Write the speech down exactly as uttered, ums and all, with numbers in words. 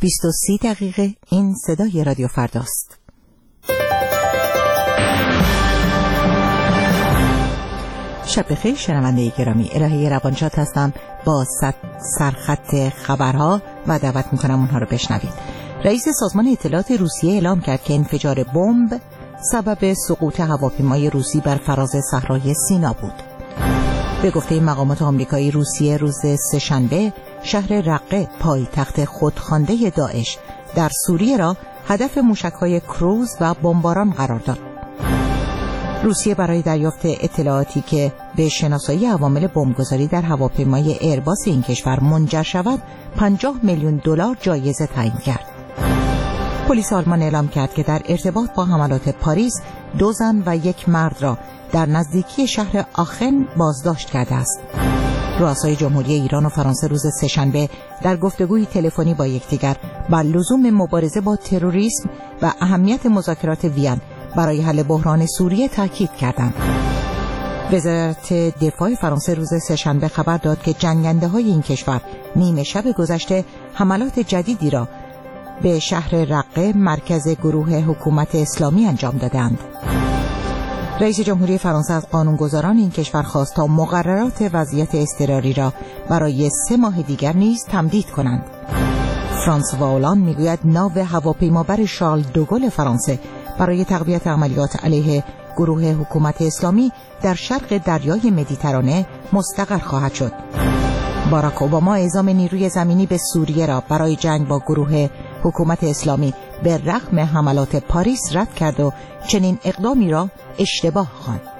بیست و سی دقیقه. این صدای رادیو فرداست. شب بخیر شنونده گرامی، الهه روانشاد هستم با سرخط خبرها و دعوت میکنم اونها رو بشنوید. رئیس سازمان اطلاعات روسیه اعلام کرد که انفجار بمب سبب سقوط هواپیمای روسی بر فراز صحرای سینا بود. به گفته مقامات آمریکایی، روسیه روز سه‌شنبه شهر رقه پایتخت خودخوانده داعش در سوریه را هدف موشک‌های کروز و بمباران قرار داد. روسیه برای دریافت اطلاعاتی که به شناسایی عوامل بمبگذاری در هواپیمای ایرباس این کشور منجر شود پنجاه میلیون دلار جایزه تعیین کرد. پلیس آلمان اعلام کرد که در ارتباط با حملات پاریس دو زن و یک مرد را در نزدیکی شهر آخن بازداشت کرده است. رؤسای جمهوری ایران و فرانسه روز سه‌شنبه در گفتگوی تلفنی با یکدیگر بر لزوم مبارزه با تروریسم و اهمیت مذاکرات وین برای حل بحران سوریه تاکید کردند. وزارت دفاع فرانسه روز سه‌شنبه خبر داد که جنگنده‌های این کشور نیمه شب گذشته حملات جدیدی را به شهر رقه مرکز گروه حکومت اسلامی انجام دادند. رئیس جمهوری فرانسه از قانونگذاران این کشور خواست تا مقررات وضعیت اضطراری را برای سه ماه دیگر نیز تمدید کنند. فرانسوا هولاند میگوید ناو هواپیمابر شارل دوگل فرانسه برای تقویت عملیات علیه گروه حکومت اسلامی در شرق دریای مدیترانه مستقر خواهد شد. باراک اوباما اعزام نیروی زمینی به سوریه را برای جنگ با گروه حکومت اسلامی به رغم حملات پاریس رد کرد و چنین اقدامی را اشتباه خواند.